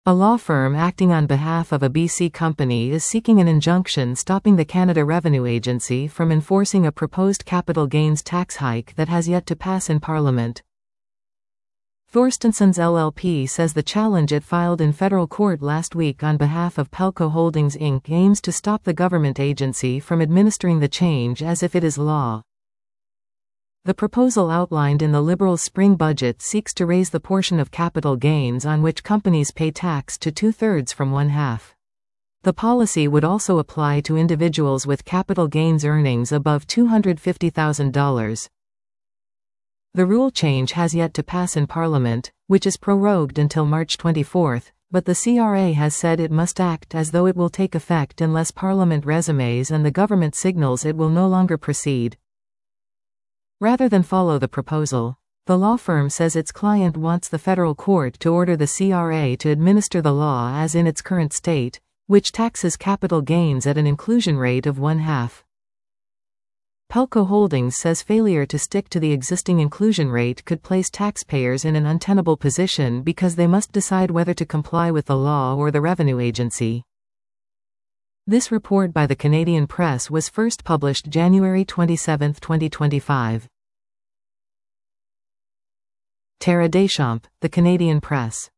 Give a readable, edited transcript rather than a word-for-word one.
A law firm acting on behalf of a BC company is seeking an injunction stopping the Canada Revenue Agency from enforcing a proposed capital gains tax hike that has yet to pass in Parliament. Thorstensons LLP says the challenge it filed in federal court last week on behalf of Pelco Holdings Inc. aims to stop the government agency from administering the change as if it is law. The proposal outlined in the Liberals' spring budget seeks to raise the portion of capital gains on which companies pay tax to 2/3 from 1/2. The policy would also apply to individuals with capital gains earnings above $250,000. The rule change has yet to pass in Parliament, which is prorogued until March 24, but the CRA has said it must act as though it will take effect unless Parliament resumes and the government signals it will no longer proceed. Rather than follow the proposal, the law firm says its client wants the federal court to order the CRA to administer the law as in its current state, which taxes capital gains at an inclusion rate of 1/2. Pelco Holdings says failure to stick to the existing inclusion rate could place taxpayers in an untenable position because they must decide whether to comply with the law or the Revenue Agency. This report by the Canadian Press was first published January 27, 2025. Tara Deschamps, The Canadian Press.